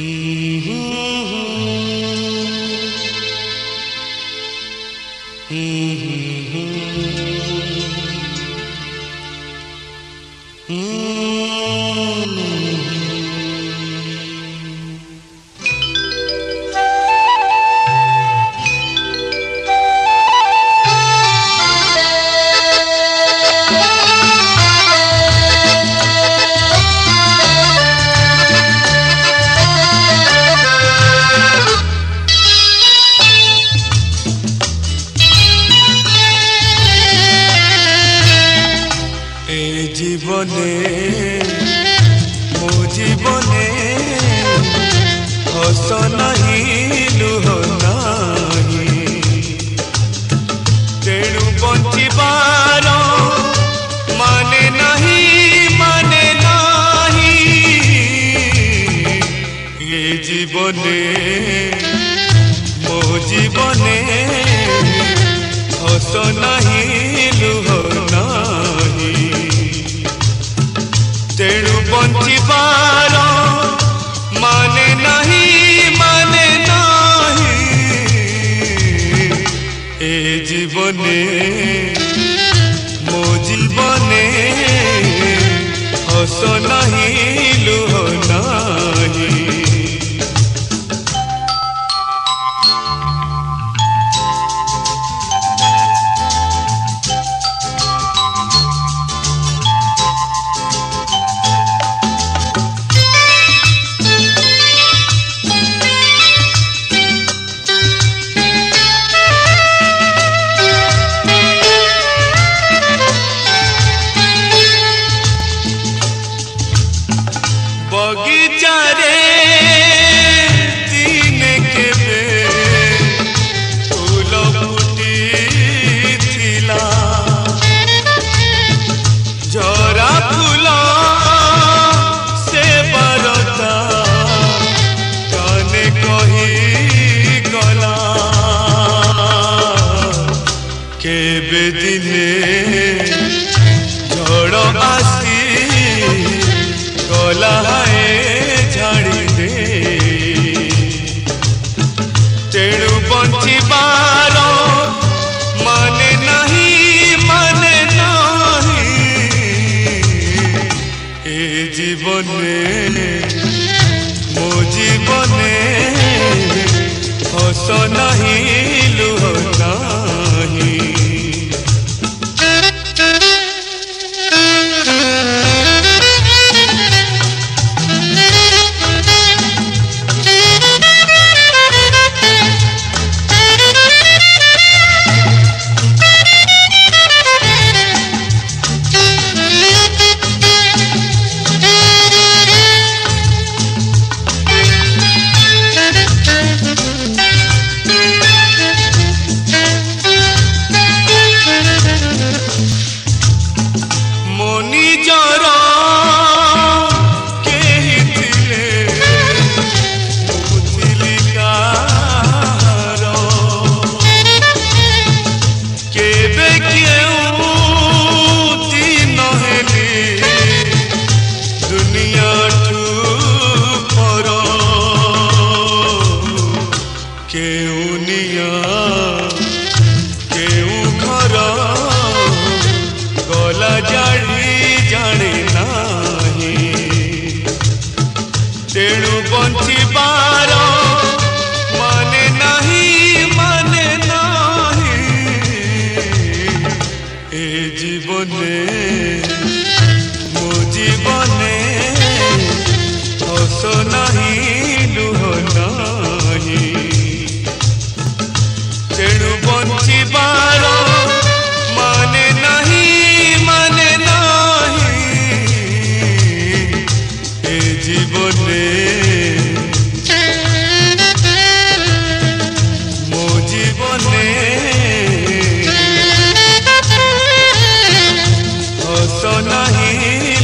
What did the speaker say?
जीवने मो जीवने हस नहीं लुह नहीं तेणु बंचिबार माने नहीं ये जीवने मो जीवने हस नहीं लुह नहीं तेणु बंचिबार माने नहीं ए जीवने मो जीवने हस नहीं लुह नहीं बगीचारे दिने केबे फूल फुटी थिला झरा फूल से बरता काने कही गला केबे दिने झड़ आसी गला झाड़ी दे तेणु बंचिबार माने नहीं ए जीवने मो जीवने हस नहीं लुह नहीं तेणु बंचिबार माने नहीं ए जीवने मो जीवने हस नहीं लुह नहीं तेणु बंचिबार माने नहीं ए जीवने मो जीवने हस नहीं